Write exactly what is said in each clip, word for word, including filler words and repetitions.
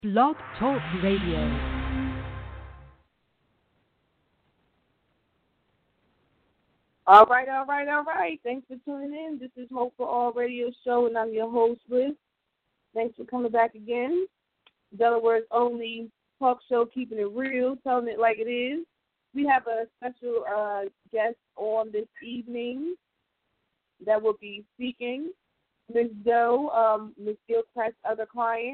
Blog Talk Radio. All right, all right, all right. Thanks for tuning in. This is Hope for All Radio Show, and I'm your host, Liz. Thanks for coming back again. Delaware's only talk show, keeping it real, telling it like it is. We have a special uh, guest on this evening that will be speaking, Miz Doe, um, Miz Gilchrist's other client.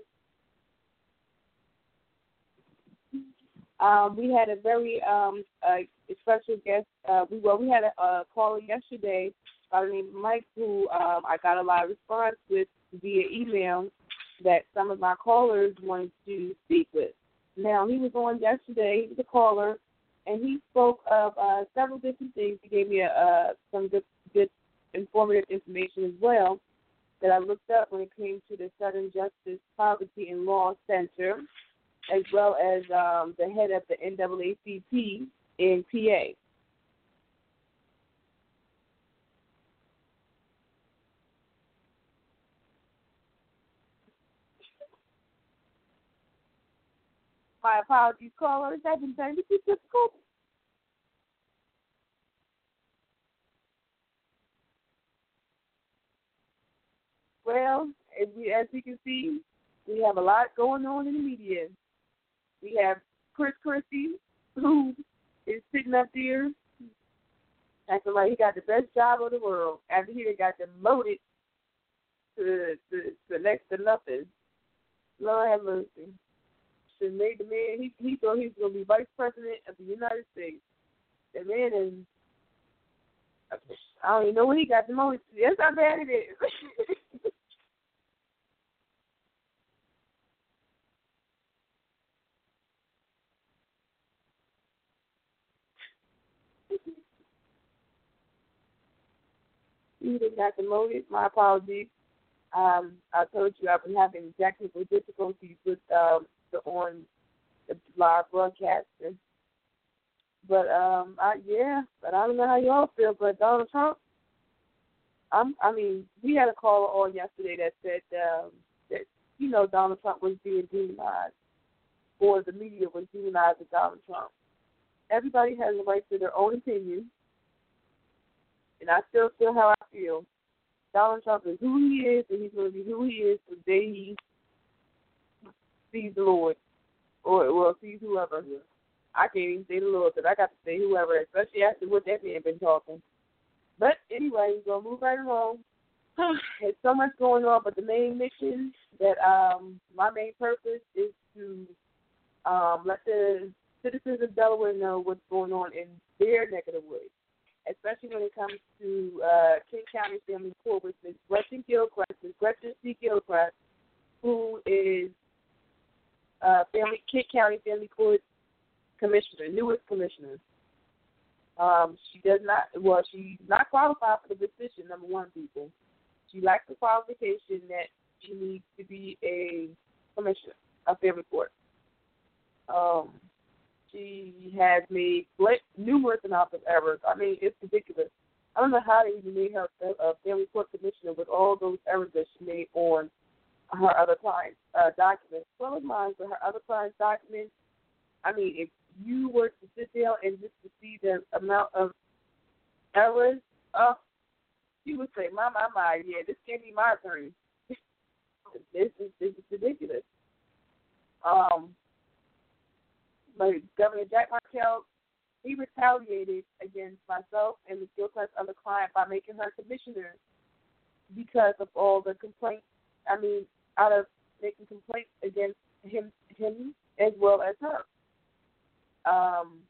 Um, we had a very um, uh, special guest. Uh, we well, we had a, a caller yesterday by the name of Mike, who um, I got a lot of response with via email that some of my callers wanted to speak with. Now, he was on yesterday. He was a caller, and he spoke of uh, several different things. He gave me a, uh, some good, good, informative information as well that I looked up when it came to the Southern Justice Poverty and Law Center, as well as um, the head of the N double A C P in P A. My apologies, callers. I've been trying to keep this cool. Well, as we, as we can see, we have a lot going on in the media. We have Chris Christie, who is sitting up there acting like he got the best job of the world after he got demoted to, to, to next to nothing. Lord have mercy. Should made the man, he, he thought he was going to be vice president of the United States. The man is, I don't even know what he got demoted to. That's how bad it is. He done got demoted. My apologies. Um, I told you I've been having technical difficulties with um, the on the live broadcasting. But um, I, yeah, but I don't know how y'all feel. But Donald Trump, I'm, I mean, we had a caller on yesterday that said um, that you know Donald Trump was being demonized, or the media was demonizing Donald Trump. Everybody has a right to their own opinion, and I still feel how I feel. Donald Trump is who he is, and he's going to be who he is the day he sees the Lord, or well, sees whoever. I can't even say the Lord because I got to say whoever, especially after what that man been talking. But anyway, we're going to move right along. There's so much going on, but the main mission that um, my main purpose is to um, let the citizens of Delaware know what's going on in their neck of the woods, especially when it comes to uh, King County Family Court with Miz Gretchen Gilchrist, Miz Gretchen C. Gilchrist, who is uh, Family King County Family Court Commissioner, newest commissioner. Um, she does not, well, she's not qualified for the position, number one, people. She lacks the qualification that she needs to be a commissioner of family court. Um, she has made numerous amounts of errors. I mean, it's ridiculous. I don't know how they even made her a family court commissioner with all those errors that she made on her other clients' uh, documents. Well, as mine, for her other clients' documents, I mean, if you were to sit there and just to see the amount of errors, uh, you would say, my, my, my, yeah, this can't be my attorney. this, is, this is ridiculous. Um, but Governor Jack Markell, he retaliated against myself and the Gilchrist other client by making her commissioner because of all the complaints, I mean, out of making complaints against him, him as well as her. Um,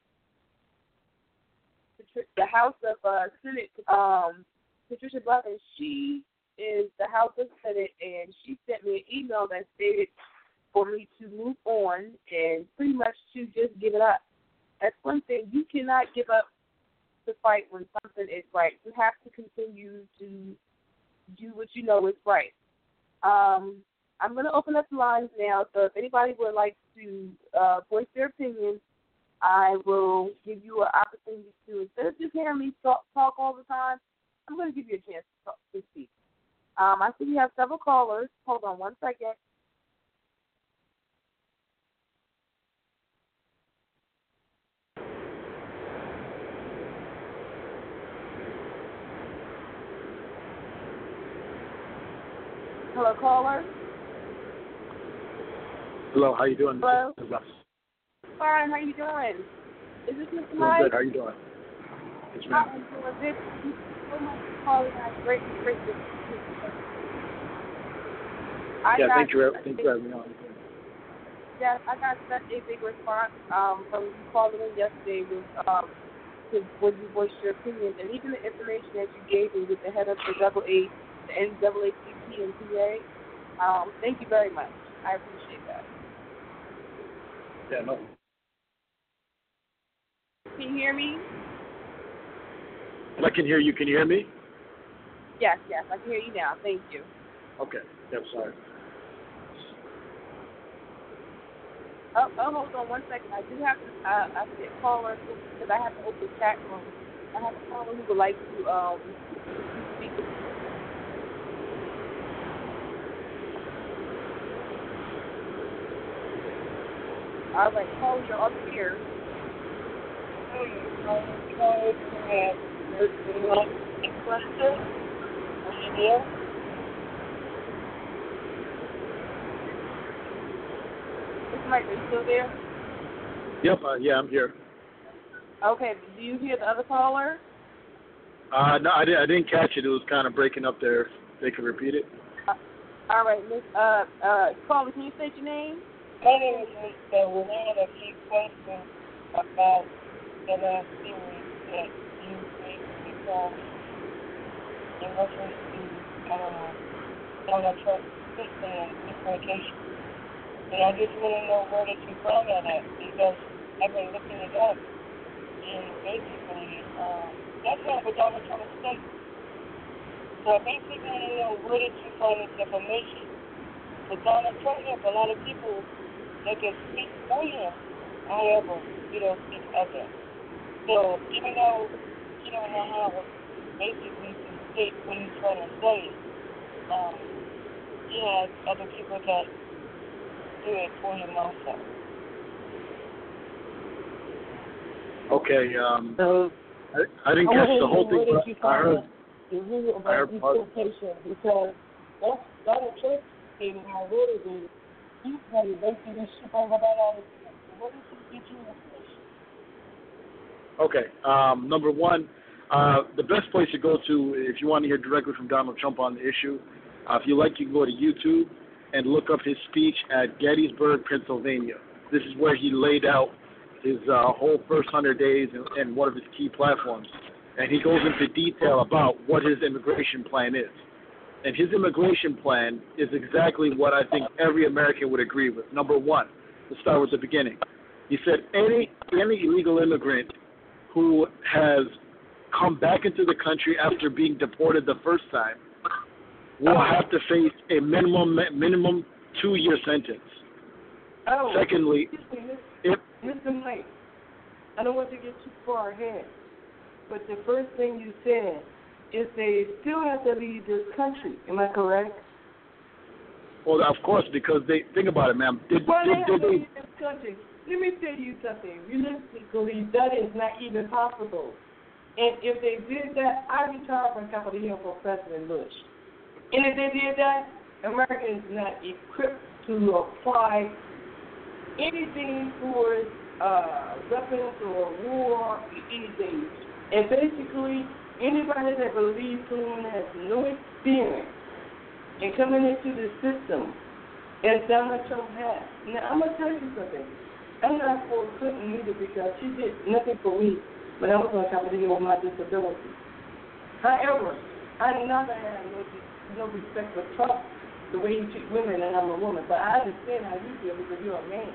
the House of uh, Senate, um, Patricia Buckner, she is the House of Senate, and she sent me an email that stated for me to move on and pretty much to just give it up. That's one thing. You cannot give up the fight when something is right. You have to continue to do what you know is right. Um, I'm going to open up the lines now, so if anybody would like to uh, voice their opinion, I will give you an opportunity to, instead of just hearing me talk, talk all the time, I'm going to give you a chance to, talk, to speak. Um, I see we have several callers. Hold on one second. Hello, caller. Hello, how you doing? Hello. Fine, how you doing? Is this Mister Doing Mike? good. How you doing? Yes, ma'am. I'm doing good. Thank you so much for calling. I greatly appreciate it. I Yeah, got thank you. Thank you for having me on. Yes, I got such a big response um, from you calling in yesterday with um, to, when you voiced your opinion, and even the information that you gave me with the head of the double A, the N double A C P and P A. Um, thank you very much. I appreciate that. Yeah, no. Can you hear me? I can hear you. Can you hear me? Yes, yes, I can hear you now. Thank you. Okay. Yeah, sorry. Oh, oh, hold on one second. I do have to, uh, I see a caller because I have to open the chat room. I have a caller who would like to um, speak. All right, caller, you're up here. Are you there? Mike, are you still there? Yep. Uh, yeah, I'm here. Okay. Do you hear the other caller? Uh, no, I, did, I didn't catch it. It was kind of breaking up there. If they could repeat it. Uh, all right, Miss. Uh, uh, caller, can you state your name? My name is Mister We had a few questions about the last series that you basically told in reference to um, Donald Trump's system and deportation. And I just want to know where did you find that at, because I've been looking it up, and basically, um, that's not what Donald Trump states. So I basically want to know where did you find this information. But Donald Trump has a lot of people that can speak for him, however, he don't speak of them. So even though he don't know how basically to state what he's trying to say, um, he has other people that do it for him also. Okay. Um, So I, I didn't I catch the whole thing. Where did you But I find heard. the rule I about heard part. deportation? Because that's Donald Trump stated how what it is. He's going to basically ship over that all the time. So where did you get your information? Okay. Um, number one, uh, the best place to go to if you want to hear directly from Donald Trump on the issue, uh, if you like, you can go to YouTube and look up his speech at Gettysburg, Pennsylvania. This is where he laid out his uh, whole first hundred days and, and one of his key platforms. And he goes into detail about what his immigration plan is. And his immigration plan is exactly what I think every American would agree with. Number one, let's start with the beginning. He said any any illegal immigrant who has come back into the country after being deported the first time will have to face a minimum minimum two-year sentence. Oh, Secondly, if Mister Mike, I don't want to get too far ahead, but the first thing you said is they still have to leave this country. Am I correct? Well, of course, because they think about it, ma'am. Did, well, did, they have did to they? leave this country. Let me tell you something. Realistically, that is not even possible. And if they did that, I retired from Capitol Hill for President Bush. And if they did that, America is not equipped to apply anything towards uh, weapons or war, anything. And basically, anybody that believes someone has no experience in coming into the system, as Donald Trump has. Now, I'm going to tell you something. I'm not for Clinton either because she did nothing for me when I was on Capitol Hill with my disability. However, I never had no, no respect for Trump the way he treats women, and I'm a woman. But I understand how you feel because you're a man.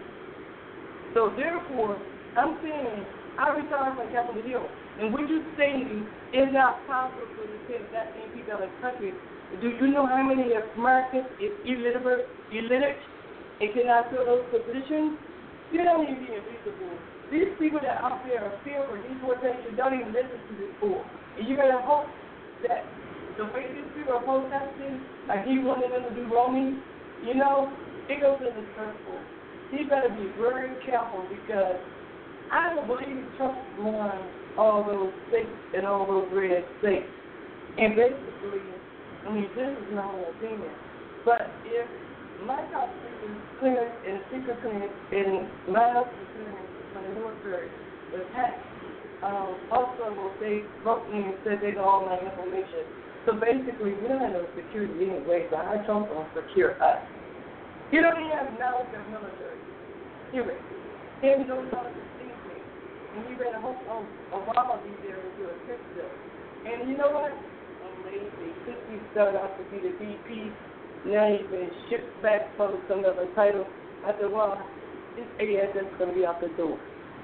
So therefore, I'm saying I retired from Capitol Hill. And what you're saying is not possible to send that many people out of the country. Do you know how many Americans is illiterate, illiterate and cannot fill those positions? You don't even be invisible. These people that are out there are fearing for deportation don't even listen to this fool. And you're going to hope that the way these people are protesting, like he wanted them to do roaming, you know, it goes in the circle. He better be very careful because I don't believe Trump won all those states and all those red states. And basically, I mean, this is my opinion. But if my top secret clearance and secret clearance and my other clearance from the military was hacked, um, also will they wrote me and said they got all my information. So basically, we don't have no security anyway, so how Trump going to secure us? He don't even have knowledge of military. Anyway, he has no knowledge of anything. And he better hope Obama be there to do a fix bill. And you know what? I'm lazy. Since he started out to be the V P, now he's been shipped back from some other title. I said, well, this A S is going to be out the door.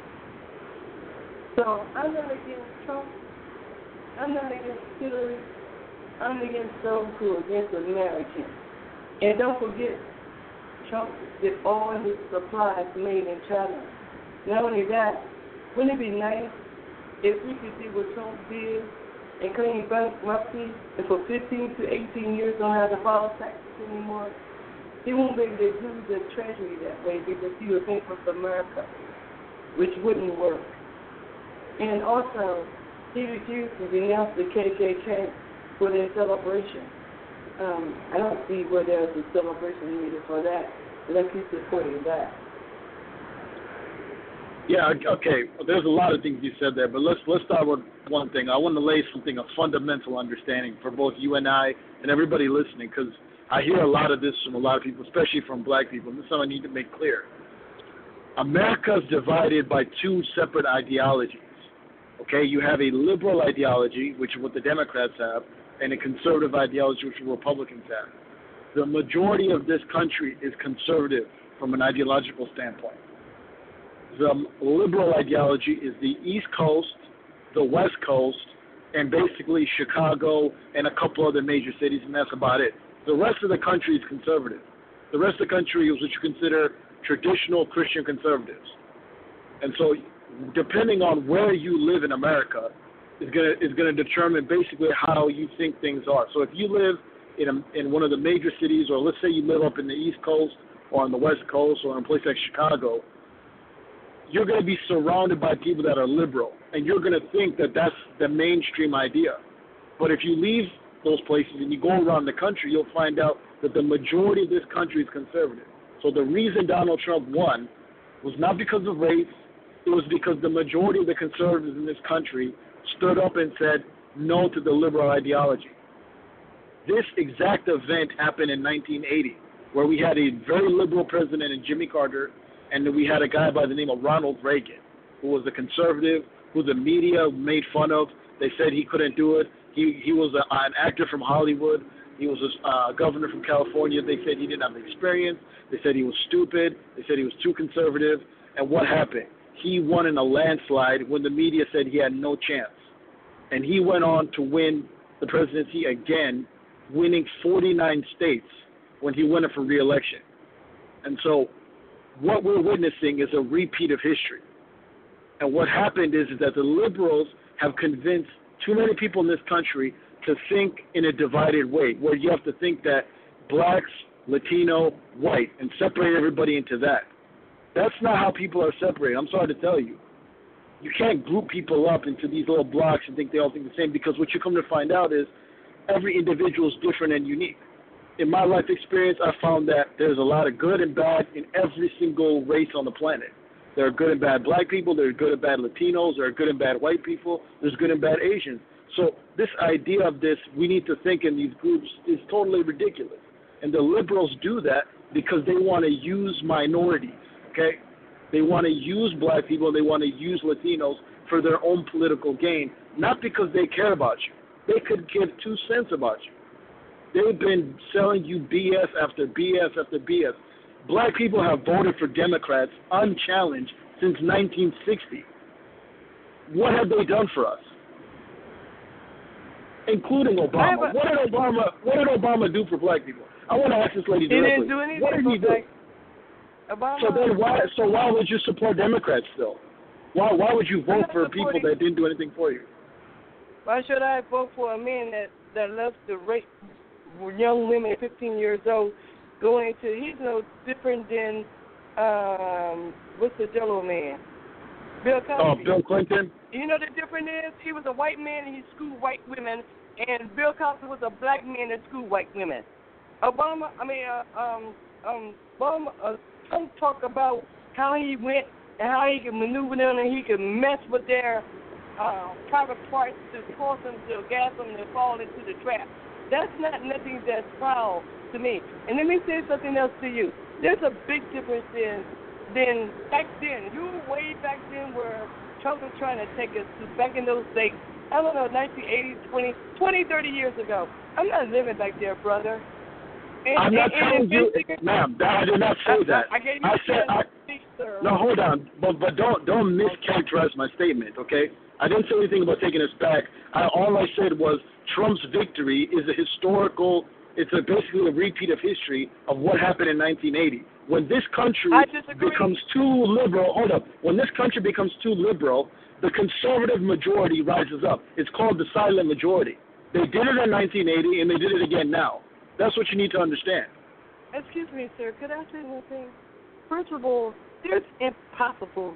So I'm not against Trump. I'm not against Hillary. I'm against those who are against Americans. And don't forget, Trump did all his supplies made in China. Not only that, wouldn't it be nice if we could see what Trump did and claim bankruptcy and for fifteen to eighteen years don't have to file taxes anymore? He won't be able to do the treasury that way because he would think with America, which wouldn't work. And also, he refused to denounce the K K K for their celebration. Um, I don't see where there's a celebration needed for that, unless he's supporting that. Yeah, okay. There's a lot of things you said there, but let's let's start with one thing. I want to lay something, a fundamental understanding for both you and I and everybody listening, because I hear a lot of this from a lot of people, especially from black people, and this is something I need to make clear. America is divided by two separate ideologies. Okay, you have a liberal ideology, which is what the Democrats have, and a conservative ideology, which the Republicans have. The majority of this country is conservative from an ideological standpoint. The liberal ideology is the East Coast, the West Coast, and basically Chicago and a couple other major cities, and that's about it. The rest of the country is conservative. The rest of the country is what you consider traditional Christian conservatives. And so depending on where you live in America is going to is going to determine basically how you think things are. So if you live in a, in one of the major cities, or let's say you live up in the East Coast or on the West Coast or in a place like Chicago, you're going to be surrounded by people that are liberal, and you're going to think that that's the mainstream idea. But if you leave those places and you go around the country, you'll find out that the majority of this country is conservative. So the reason Donald Trump won was not because of race. It was because the majority of the conservatives in this country stood up and said no to the liberal ideology. This exact event happened in nineteen eighty, where we had a very liberal president in Jimmy Carter, and then we had a guy by the name of Ronald Reagan, who was a conservative, who the media made fun of. They said he couldn't do it. He he was a, an actor from Hollywood. He was a uh, governor from California. They said he didn't have the experience. They said he was stupid. They said he was too conservative. And what happened? He won in a landslide when the media said he had no chance. And he went on to win the presidency again, winning forty-nine states when he went for re-election. And so what we're witnessing is a repeat of history. And what happened is, is that the liberals have convinced too many people in this country to think in a divided way, where you have to think that blacks, Latino, white, and separate everybody into that. That's not how people are separated. I'm sorry to tell you. You can't group people up into these little blocks and think they all think the same, because what you come to find out is every individual is different and unique. In my life experience, I found that there's a lot of good and bad in every single race on the planet. There are good and bad black people. There are good and bad Latinos. There are good and bad white people. There's good and bad Asians. So this idea of this, we need to think in these groups, is totally ridiculous. And the liberals do that because they want to use minorities, okay? They want to use black people. They want to use Latinos for their own political gain, not because they care about you. They could give two cents about you. They've been selling you B S after B S after B S. Black people have voted for Democrats unchallenged since nineteen sixty. What have they done for us? Including Obama. What did Obama what did Obama do for black people? I want to ask this lady directly. He didn't do anything. What did he do? Obama. So then why so why would you support Democrats still? Why why would you vote for people that didn't do anything for you? Why should I vote for a man that, that loves to rape young women fifteen years old going to, he's no different than, um, what's the Jello man? Bill Cosby. Oh, Bill Clinton? You know the difference is he was a white man and he schooled white women, and Bill Cosby was a black man that schooled white women. Obama, I mean, uh, um, um, Obama, uh, Trump talk about how he went and how he can maneuver them and he can mess with their uh, private parts to force them to gas them to fall into the trap. That's not nothing that's foul to me. And let me say something else to you. There's a big difference in than back then. You were way back then where Trump was trying to take us to back in those days. I don't know, nineteen eighty, twenty, twenty, thirty years ago. I'm not living back there, brother. And, I'm not and, telling and you, ma'am. I did not say I, that. I, I gave you I said, I, speak, sir. no, hold on, but but don't don't mischaracterize my statement, okay? I didn't say anything about taking us back. I, all I said was Trump's victory is a historical. It's a, basically a repeat of history of what happened in nineteen eighty. When this country becomes too liberal, hold up. When this country becomes too liberal, the conservative majority rises up. It's called the silent majority. They did it in nineteen eighty, and they did it again now. That's what you need to understand. Excuse me, sir. Could I say one thing? First of all, there's impossible.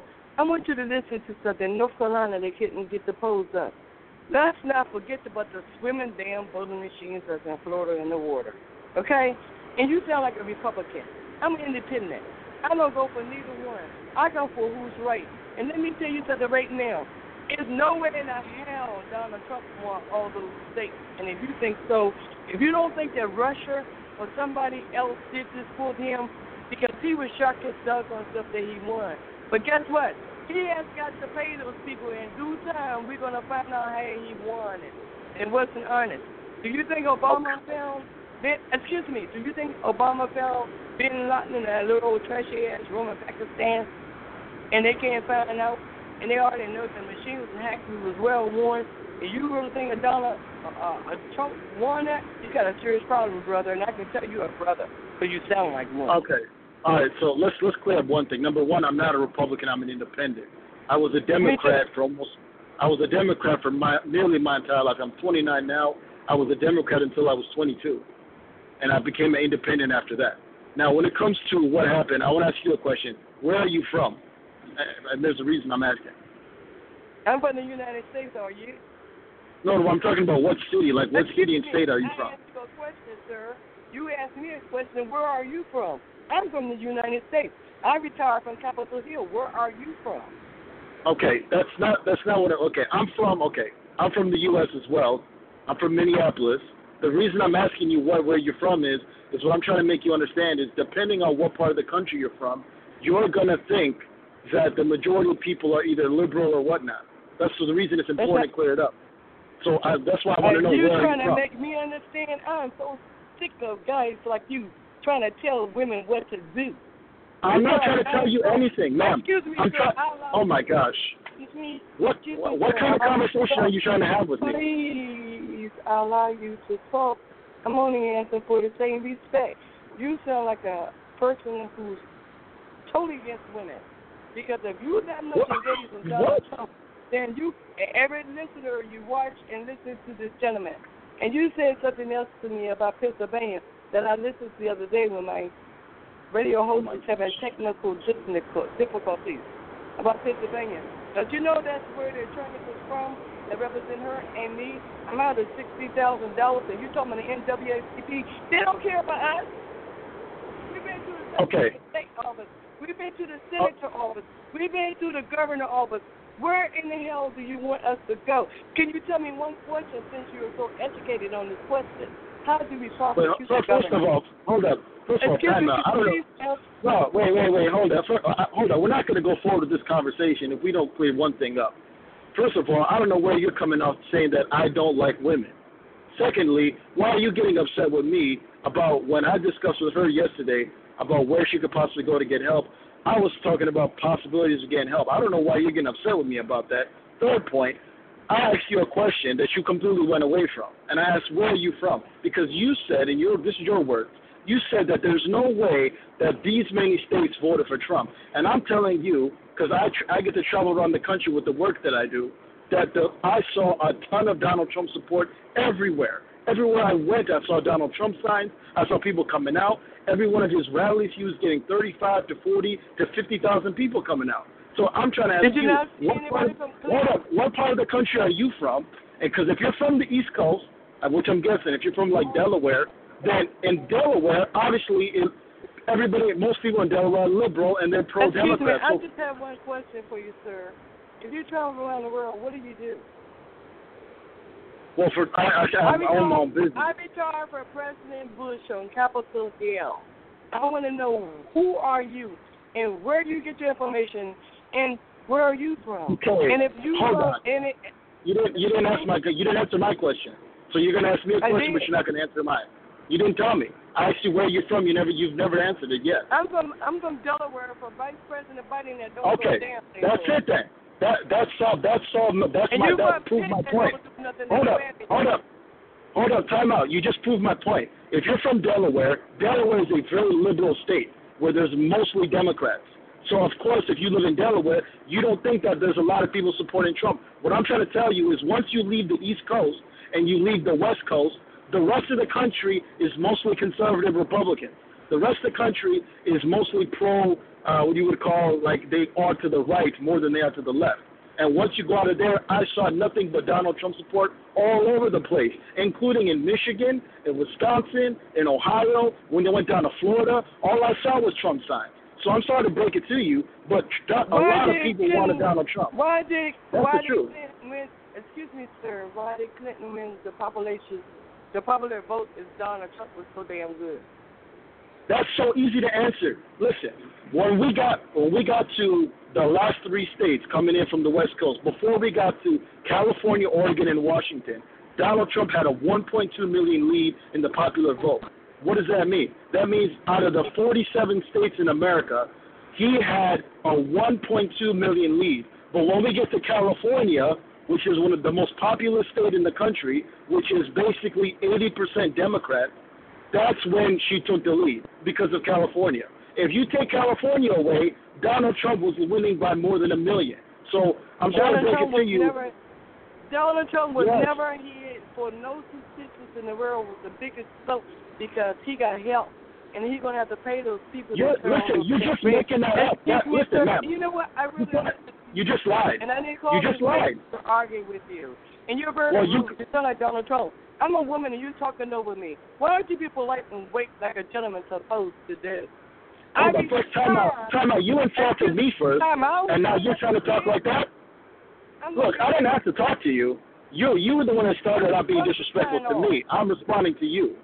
I want you to listen to something. In North Carolina, they couldn't get the polls up. Let's not forget about the swimming damn voting machines that's in Florida in the water. Okay? And you sound like a Republican. I'm independent. I don't go for neither one. I go for who's right. And let me tell you something right now. There's no way in the hell Donald Trump won all those states. And if you think so, if you don't think that Russia or somebody else did this for him, because he was shocked his doggone stuff that he won. But guess what? He has got to pay those people in due time. We're going to find out how he won it. And wasn't honest. Do you think Obama found, ben, excuse me, do you think Obama found Bin Laden in that little old trashy ass room in Pakistan? And they can't find out? And they already know the machine was hacked, it was well worn. And you really think a dollar, uh, a Trump won that? You got a serious problem, brother. And I can tell you a brother, because you sound like one. Okay. All right, so let's let's clear up one thing. Number one, I'm not a Republican. I'm an independent. I was a Democrat for almost. I was a Democrat for my nearly my entire life. I'm twenty-nine now. I was a Democrat until I was twenty-two, and I became an independent after that. Now, when it comes to what happened, I want to ask you a question. Where are you from? And there's a reason I'm asking. I'm from the United States. Are you? No, no, I'm talking about what city. Like, what Excuse city and me, state are you I from? asked you a question, sir. You asked me a question. Where are you from? I'm from the United States. I retired from Capitol Hill. Where are you from? Okay, that's not that's not what. I, okay, I'm from. Okay, I'm from the U S as well. I'm from Minneapolis. The reason I'm asking you what where you're from is is what I'm trying to make you understand is depending on what part of the country you're from, you're gonna think that the majority of people are either liberal or whatnot. That's the reason it's important to clear it up. So I, that's why I want to know you're where trying you're to from. make me understand. I'm so sick of guys like you trying to tell women what to do. I'm You're not trying to tell you anything, ma'am. Excuse me, I'm sir. try- I'll allow oh my gosh. Excuse me. What Excuse what, me, what sir. kind of I'll conversation allow are you trying to have with me? Please, I'll allow you to talk. I'm only asking for the same respect. You sound like a person who's totally against women. Because if you're that much What? engaged with Donald What? Trump, then you, every listener, you watch and listen to this gentleman. And you said something else to me about Pennsylvania that I listened to the other day when my radio host was having technical difficulties about Pennsylvania. Don't you know that's where the attorney was from that represent her and me? I'm out of sixty thousand dollars, and you're talking about the N double A C P. They don't care about us. We've been to the Okay. state office. We've been to the senator office. We've been to the governor office. Where in the hell do you want us to go? Can you tell me one question since you are so educated on this question? How do we prosecute Wait, the first, first of government? all, hold up. First of all, Excuse time me, out. I don't please know. ask- No, wait, wait, wait. Hold up. First, uh, hold up. We're not going to go forward with this conversation if we don't clear one thing up. First of all, I don't know where you're coming off saying that I don't like women. Secondly, why are you getting upset with me about when I discussed with her yesterday about where she could possibly go to get help? I was talking about possibilities of getting help. I don't know why you're getting upset with me about that. Third point, I asked you a question that you completely went away from, and I asked, where are you from? Because you said, and your, this is your words, you said that there's no way that these many states voted for Trump. And I'm telling you, because I, tr- I get to travel around the country with the work that I do, that the, I saw a ton of Donald Trump support everywhere. Everywhere I went, I saw Donald Trump signs. I saw people coming out. Every one of his rallies, he was getting thirty-five to forty to fifty thousand people coming out. So I'm trying to ask Did you you, not see what, part, anybody from hold up, what part of the country are you from? Because if you're from the East Coast, uh, which I'm guessing, if you're from like Delaware, then in Delaware, obviously, it, everybody, most people in Delaware are liberal and they're Excuse me, pro-Democrat. I So, just have one question for you, sir. If you travel around the world, what do you do? well, for I, I, I, I own my own business. I retired for President Bush on Capitol Hill. I want to know who are you and where do you get your information and where are you from? Okay, and if you hold from, on. and it, You didn't. You didn't answer my. You didn't answer my question. So you're gonna ask me a I question, did. but you're not gonna answer mine. You didn't tell me. I asked you where you're from. You never. You've never answered it yet. I'm from I'm from Delaware for Vice President Biden that don't Okay, go damn thing. that's it then. That that's all. That's all. That's And my. you That from proved Pitt my that point. don't do nothing Hold to up. advantage. Hold up. Hold up. Time out. You just proved my point. If you're from Delaware, Delaware is a very liberal state where there's mostly Democrats. So, of course, if you live in Delaware, you don't think that there's a lot of people supporting Trump. What I'm trying to tell you is once you leave the East Coast and you leave the West Coast, the rest of the country is mostly conservative Republican. The rest of the country is mostly pro, uh, what you would call, like they are to the right more than they are to the left. And once you go out of there, I saw nothing but Donald Trump support all over the place, including in Michigan, in Wisconsin, in Ohio. When they went down to Florida, all I saw was Trump signs. So I'm sorry to break it to you, but a Why lot of did people Clinton- wanted Donald Trump. Why did That's why the did truth. Clinton win? Excuse me, sir. Why did Clinton win the population? The popular vote is Donald Trump was so damn good. That's so easy to answer. Listen, when we got when we got to the last three states coming in from the West Coast, before we got to California, Oregon, and Washington, Donald Trump had a one point two million lead in the popular vote. What does that mean? That means out of the forty-seven states in America, he had a one point two million lead. But when we get to California, which is one of the most populous state in the country, which is basically eighty percent Democrat, that's when she took the lead because of California. If you take California away, Donald Trump was winning by more than a million. So I'm trying to Donald break Trump it to was you. never. Donald Trump was Yes. never hit for no statistics in the world was the biggest vote because he got help. And he's going to have to pay those people. You're, that turn listen, on you're those just campaigns. making that up. That, Excuse me, listen, sir. ma'am. You know what? I really You just lied. And I didn't call You just this lied. to argue with you. And you're very Well, rude. you- You sound like Donald Trump. I'm a woman and you're talking over me. Why don't you be polite and wait like a gentleman supposed to do? Hold I on, first time out. Time out. You insulted me first, Time out. and now you're trying to talk like that? I'm Look, I didn't have to talk to you. You you were the one that started out being disrespectful to me. I'm responding to you.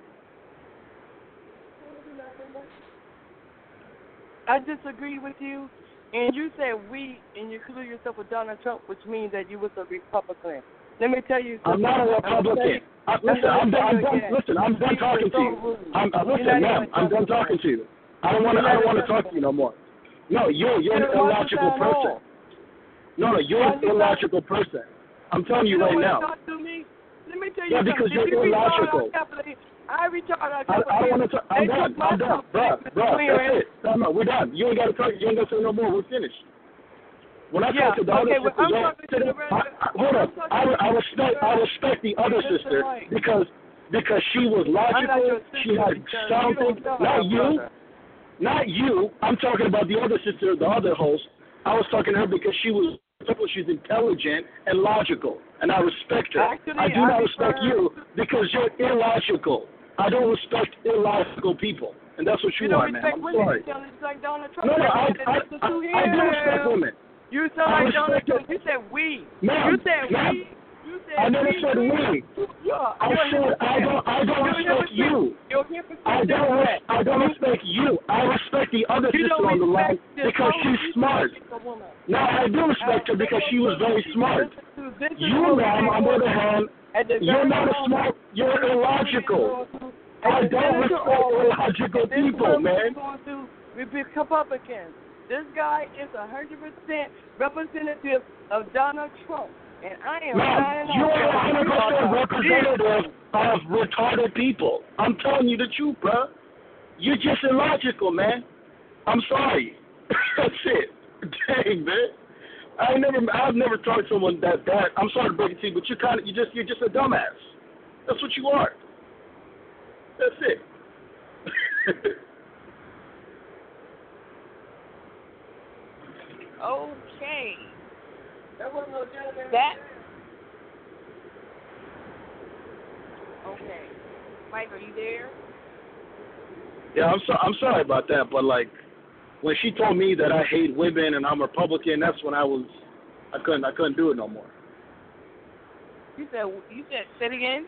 I disagree with you. And you said we, and you include yourself with Donald Trump, which means that you was a Republican. Let me tell you I'm something. not a Republican. I, listen, I'm done. I'm done. Listen, I'm done talking to you. I'm uh, listen, ma'am. I'm done talking to you. I don't want to. I don't want to talk to you no more. No, you're you're an illogical person. No, no, you're an illogical person. I'm telling you right now. Talk to me? Let me tell you Yeah, because something. you're If you illogical. I retired on I, I don't want to talk. I'm They done. took my I'm done. job. Bruh, bruh, Clear that's it. No, no, we're done. You ain't got to talk. You ain't got to say no more. We're finished. When I Yeah, talk to the other okay, well, sister, I'm yo, talking to the rest- I, I, hold I'm up. talking I, to I the respect. I rest- respect the other Listen, sister right. because because she was I'm not logical. your sister She had because sound you don't things. know Not my you. brother. Not you. I'm talking about the other sister, the other host. I was talking to her because she was she's intelligent and logical, and I respect her. Actually, I do I not respect prefer- you because you're illogical. I don't respect illogical people, and that's what you, You don't are, man. respect I'm women. sorry. You sound like Donald Trump. No, no, I, Listen I, to I, him. I do respect women. You sound I like Donald respect Trump. it. You said we. Ma'am, You said ma'am, we. You said I never we. said we. Yeah, I said I don't. I don't respect you. You're hypocrite. I don't. Res- I don't respect you. I respect the other You sister don't on the line respect this because woman. she's You smart. respect the woman. Now I do respect her because she was very smart. This is You, what ma'am, we on the do. other hand, At the you're very not a moment, smart. You're illogical. at I the don't senator respect office, illogical this is people, what man. we're going to be Republicans. This guy is a hundred percent representative of Donald Trump, and I am Ma'am, signing you off. are one hundred percent Yeah. representative of retarded people. I'm telling you the truth, bro. You're just illogical, man. I'm sorry. That's it. Dang, man. I ain't never, I've never talked to someone that that. I'm sorry to break it to you, but you're kind of, you just, you're just a dumbass. That's what you are. That's it. Okay. That. Okay. Mike, are you there? Yeah, I'm so, I'm sorry about that, but like when she told me that I hate women and I'm Republican, that's when I was I couldn't I couldn't do it no more. You said you said say it again.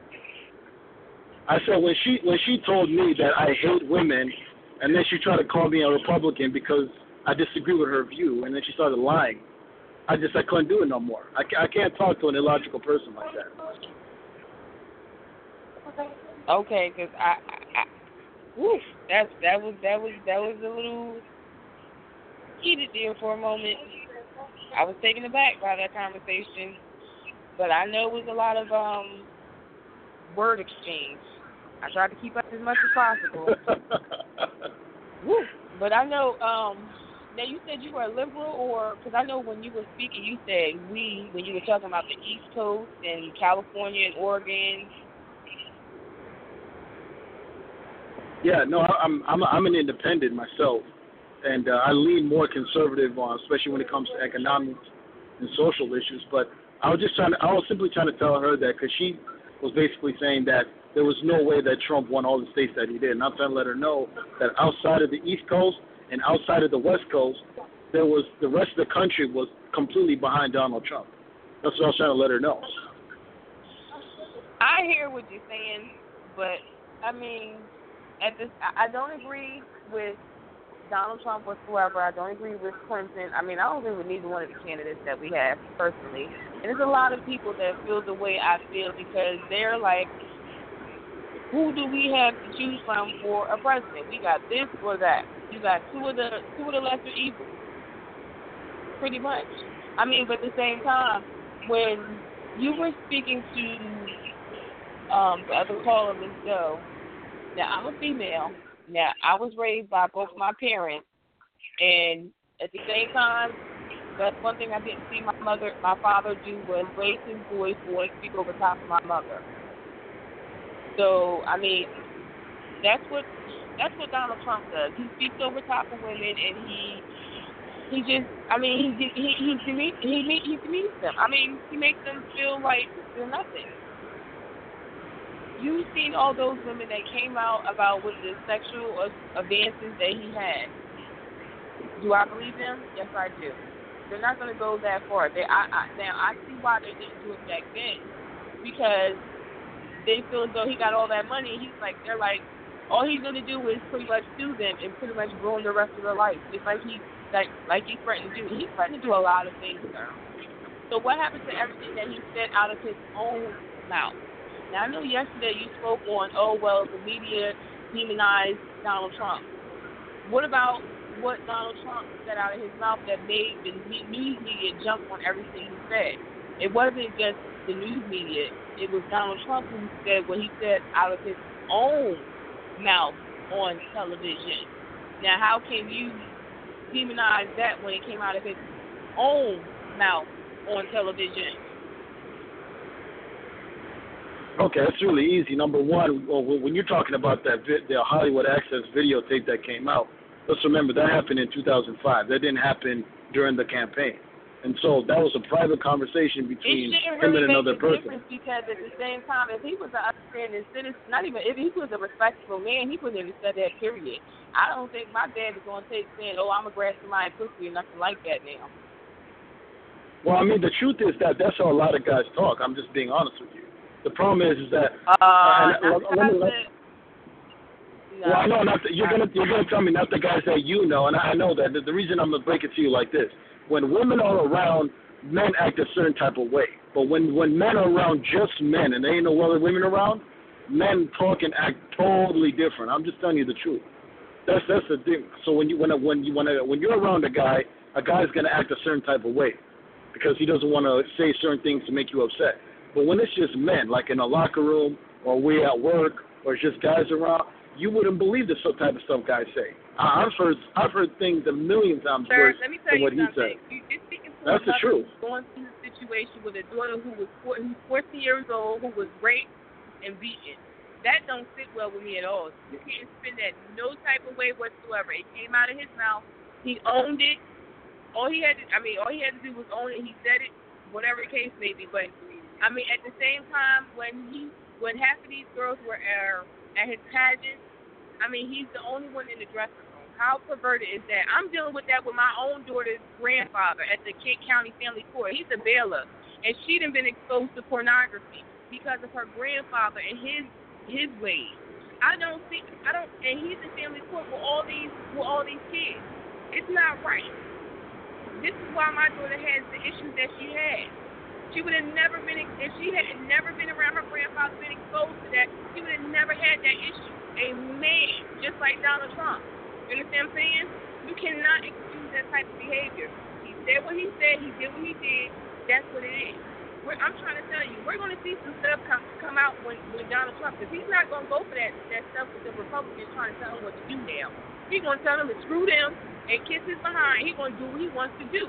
I said when she when she told me that I hate women, and then she tried to call me a Republican because I disagree with her view, and then she started lying. I just I couldn't do it no more. I, I can't talk to an illogical person like that. Okay, because I, I, I woof, that that was that was that was a little heated there for a moment. I was taken aback by that conversation, but I know it was a lot of um word exchange. I tried to keep up as much as possible. Woo. But I know, um, now you said you were a liberal, or, because I know when you were speaking, you said we, when you were talking about the East Coast and California and Oregon. Yeah, no, I'm I'm I'm an independent myself, and uh, I lean more conservative on, especially when it comes to economic and social issues. But I was just trying to, I was simply trying to tell her that because she was basically saying that there was no way that Trump won all the states that he did. And I'm trying to let her know that outside of the East Coast and outside of the West Coast, there was the rest of the country was completely behind Donald Trump. That's what I was trying to let her know. I hear what you're saying, but I mean, at this, I don't agree with Donald Trump whatsoever. I don't agree with Clinton. I mean, I don't agree with neither one of the candidates that we have personally. And there's a lot of people that feel the way I feel because they're like, who do we have to choose from for a president? We got this or that. You got two of the two of the lesser evils, pretty much. I mean, but at the same time, when you were speaking to um, the other caller, Miz Doe, now I'm a female. Now I was raised by both my parents, and at the same time, that's one thing I didn't see my mother, my father do was raise his voice or speak over top of my mother. So I mean, that's what that's what Donald Trump does. He speaks over top of women, and he he just I mean he he he demeans he he demeans them. I mean he makes them feel like they're nothing. You've seen all those women that came out about with the sexual advances that he had. Do I believe them? Yes, I do. They're not going to go that far. They, I, I, now, I see why they didn't do it back then. Because they feel as though he got all that money. He's like, they're like, all he's going to do is pretty much sue them and pretty much ruin the rest of their life. Just like he, like, like he threatened to do. He's threatened to do a lot of things, sir. So what happened to everything that he said out of his own mouth? Now, I know yesterday you spoke on, oh, well, the media demonized Donald Trump. What about what Donald Trump said out of his mouth that made the news media jump on everything he said? It wasn't just the news media. It was Donald Trump who said what he said out of his own mouth on television. Now, how can you demonize that when it came out of his own mouth on television? Okay, that's really easy. Number one, well, when you're talking about that vi- the Hollywood Access videotape that came out, let's remember that happened in two thousand five. That didn't happen during the campaign. And so that was a private conversation between him really and another person. Because at the same time, if he was an understanding citizen, not even if he was a respectable man, he wouldn't even said that, period. I don't think my dad is going to take saying, oh, I'm going to grab somebody's pussy or nothing like that now. Well, I mean, the truth is that that's how a lot of guys talk. I'm just being honest with you. The problem is, is that. Uh, and, let, let me, let, no. Well, I know not. The, you're gonna you're gonna tell me not the guys that you know, and I know that. The, the reason I'm gonna break it to you like this: when women are around, men act a certain type of way. But when when men are around just men, and there ain't no other women around, men talk and act totally different. I'm just telling you the truth. That's that's the thing. So when you when when you when when you're around a guy, a guy's gonna act a certain type of way because he doesn't want to say certain things to make you upset. But when it's just men, like in a locker room or we at work or it's just guys around, you wouldn't believe the some type of stuff guys say. I- I've heard I've heard things a million times Sir, worse let me tell than what you he said. something. You, you're speaking to That's the truth. Going through a situation with a daughter who was fourteen years old, who was raped and beaten. That don't sit well with me at all. You can't spin that no type of way whatsoever. It came out of his mouth. He owned it. All he had to, I mean, all he had to do was own it. He said it, whatever the case may be. But I mean, at the same time, when he, when half of these girls were uh, at his pageant, I mean, he's the only one in the dressing room. How perverted is that? I'm dealing with that with my own daughter's grandfather at the Kent County Family Court. He's a bailiff, and she done been exposed to pornography because of her grandfather and his his ways. I don't think I don't, and he's in family court with all these with all these kids. It's not right. This is why my daughter has the issues that she has. She would have never been, if she had never been around her grandfather, been exposed to that, she would have never had that issue. A man, just like Donald Trump. You understand what I'm saying? You cannot excuse that type of behavior. He said what he said, he did what he did, that's what it is. We're, I'm trying to tell you, we're going to see some stuff come come out when, when Donald Trump, because he's not going to go for that, that stuff with the Republicans trying to tell him what to do now. He's going to tell them to screw them and kiss his behind. He's going to do what he wants to do.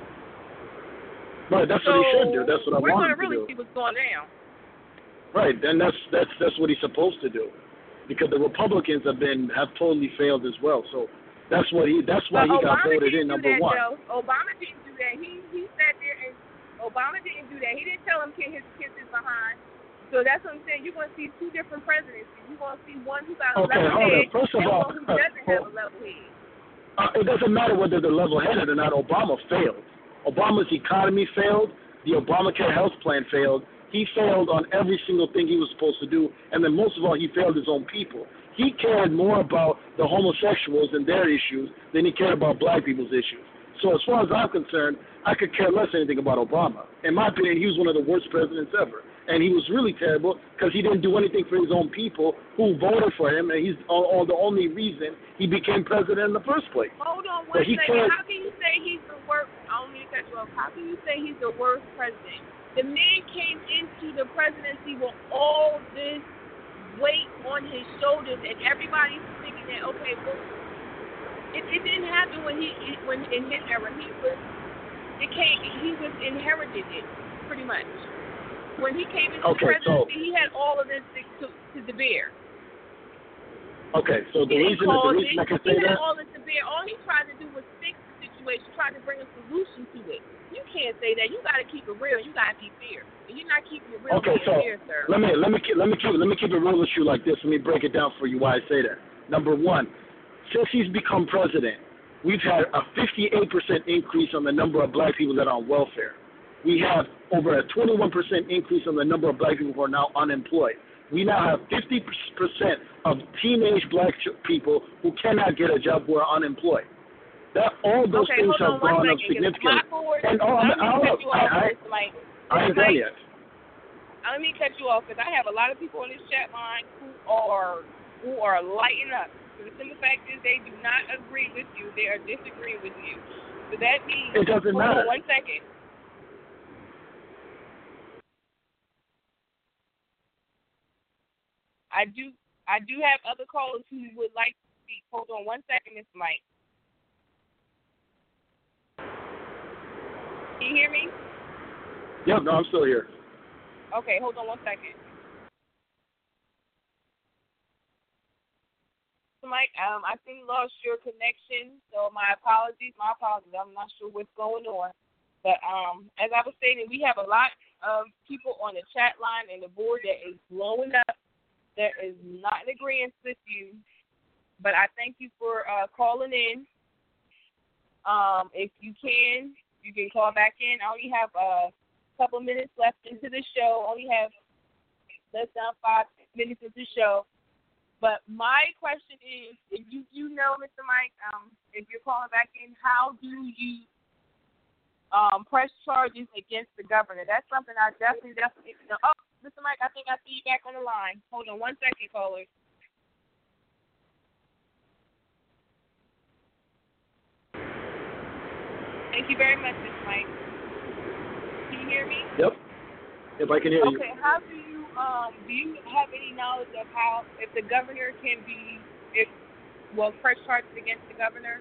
Right, that's so what he should do. That's what I want him to do. We're going to really see what's going down. Right, and that's that's that's what he's supposed to do, because the Republicans have been have totally failed as well. So that's what he that's why but he got Obama voted in number that, one. Though. Obama didn't do that. He he sat there and Obama didn't do that. He didn't tell him to kiss kiss his behind. So that's what I'm saying. You're going to see two different presidencies. You're going to see one who got a okay, level hold head on. First of and all, one who doesn't have a level head. Uh, it doesn't matter whether they're level-headed or not. Obama failed. Obama's economy failed. The Obamacare health plan failed. He failed on every single thing he was supposed to do, and then most of all, he failed his own people. He cared more about the homosexuals and their issues than he cared about black people's issues. So as far as I'm concerned, I could care less anything about Obama. In my opinion, he was one of the worst presidents ever. And he was really terrible because he didn't do anything for his own people who voted for him, and he's all, all the only reason he became president in the first place. Hold on But one he second. can't- How can you say he's the worst? I don't mean to cut you off. How can you say he's the worst president? The man came into the presidency with all this weight on his shoulders, and everybody's thinking that, okay, well, it, it didn't happen when he when in his era. He was it came he was inherited it pretty much. When he came into Okay, the presidency, so- he had all of this to, to, to bear. Okay, so the He reason didn't the cause reason it. I can He say had that. all this to bear. All he tried to do was fix the situation, tried to bring a solution to it. You can't say that. You got to keep it real. You got to be fair. And you're not keeping it real. Okay, so fair, sir. let me let me keep, let me keep let me keep it real with you like this. Let me break it down for you why I say that. Number one, since he's become president, we've had a fifty-eight percent increase on the number of black people that are on welfare. We have over a twenty-one percent increase on the number of black people who are now unemployed. We now have fifty percent of teenage black people who cannot get a job who are unemployed. That all those okay, things hold have on one gone up second, 'cause significantly. my board, And oh, let me I, cut you off, I, Mister Mike. I ain't done yet. Let me cut you off because I have a lot of people on this chat line who are who are lighting up. So the simple fact is they do not agree with you. They are disagreeing with you. So that means It doesn't hold matter. on one second. I do I do have other callers who would like to speak. Hold on one second, Mister Mike. Can you hear me? Yeah, no, I'm still here. Okay, hold on one second. Mister Mike, um, I think you lost your connection, so my apologies, my apologies. I'm not sure what's going on. But um, as I was stating, we have a lot of people on the chat line and the board that is blowing up. That is not in agreement with you, but I thank you for uh, calling in. Um, if you can, you can call back in. I only have a couple minutes left into the show. I only have less than five minutes into the show. But my question is, if you you know, Mister Mike, um, if you're calling back in, how do you um, press charges against the governor? That's something I definitely, definitely know. Oh, Mister Mike, I think I see you back on the line. Hold on one second, caller. Thank you very much, Mister Mike. Can you hear me? Yep. If I can hear you. Okay, how do you um do you have any knowledge of how if the governor can be if well press charges against the governor?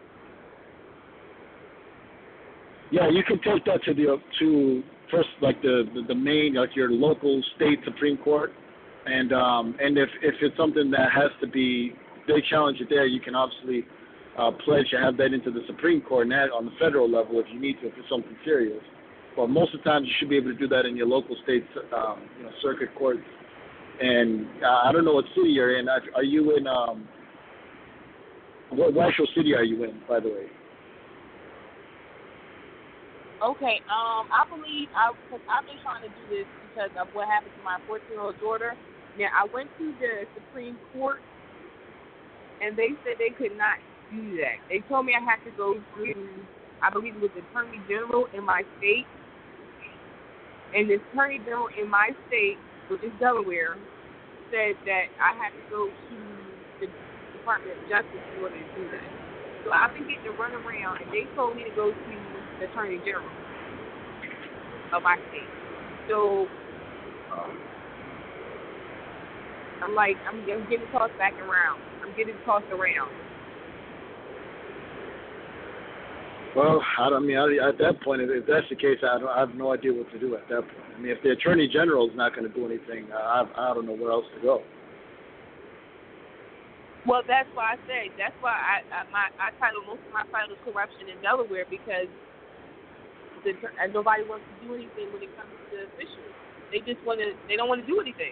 Yeah, you can take that to the to first like the, the the main like your local state Supreme Court, and um and if if it's something that has to be they challenge it there, you can obviously uh, pledge to have that into the Supreme Court and that on the federal level if you need to if it's something serious. But most of the time you should be able to do that in your local state um, you know circuit courts. And uh, I don't know what city you're in. Are you in um What, what actual city are you in, by the way? Okay, um, I believe I, cause I've been trying to do this because of what happened to my fourteen-year-old daughter. Now, I went to the Supreme Court, and they said they could not do that. They told me I had to go through, I believe it was the Attorney General in my state, and the Attorney General in my state, which is Delaware, said that I had to go to the Department of Justice in order to do that. So I've been getting to run around, and they told me to go to the Attorney General of my state. So um, I'm like, I'm, I'm getting tossed back around. I'm getting tossed around. Well, I don't I mean I, at that point, if that's the case, I, don't, I have no idea what to do at that point. I mean, if the Attorney General is not going to do anything, I, I don't know where else to go. Well, that's why I say that's why I, I my I title most of my titles corruption in Delaware because the, and nobody wants to do anything when it comes to officials. They just want to. They don't want to do anything.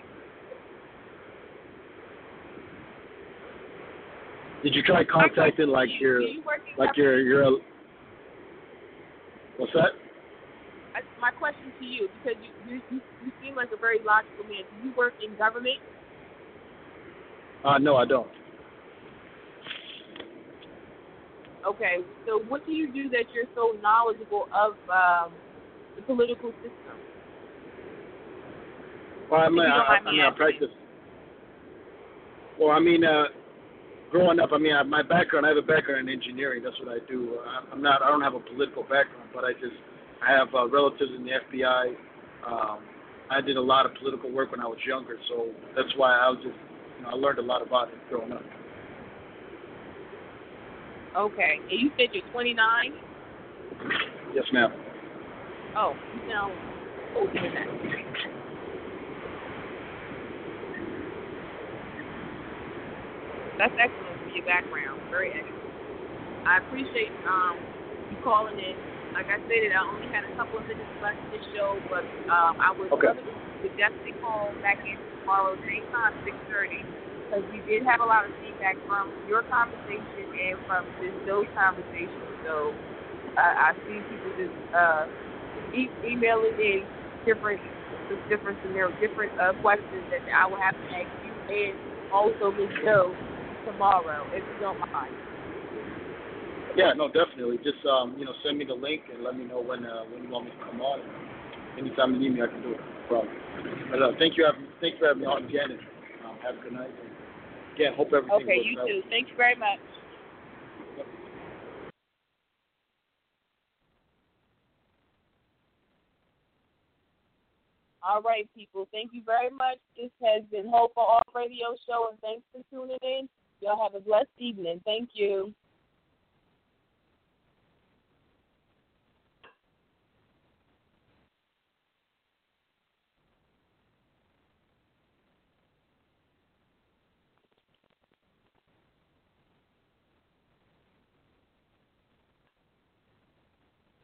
Did you try contacting like you, your you like your your what's that? I, my question to you, because you, you you seem like a very logical man. Do you work in government? Uh, no, I don't. Okay, so what do you do that you're so knowledgeable of um, the political system? Well, I mean, I, I, I mean, I practice. Well, I mean, uh, growing up, I mean, I, my background, I have a background in engineering. That's what I do. I, I'm not, I don't have a political background, but I just, I have uh, relatives in the F B I. Um, I did a lot of political work when I was younger, so that's why I was just, you know, I learned a lot about it growing up. Okay, and you said you're twenty-nine? Yes, ma'am. Oh, you sound older than that. That's excellent for your background. Very excellent. I appreciate um, you calling in. Like I stated, I only had a couple of minutes left in this show, but um, I would okay. love to would definitely call back in tomorrow, same time, six thirty. Because we did have a lot of feedback from your conversation and from this those conversations. So uh, I see people just uh, e- emailing in different, different scenarios, different uh, questions that I will have to ask you and also Miz Joe tomorrow, if you don't mind. Yeah, no, definitely. Just um, you know, send me the link and let me know when uh, when you want me to come on. Anytime you need me, I can do it. No problem. But uh, thank you, thank you for having me on again, and um, have a good night. Yeah, hope everything okay, works you out. too. Thank you very much. Yep. All right, people. Thank you very much. This has been Hope for All Radio Show, and thanks for tuning in. Y'all have a blessed evening. Thank you.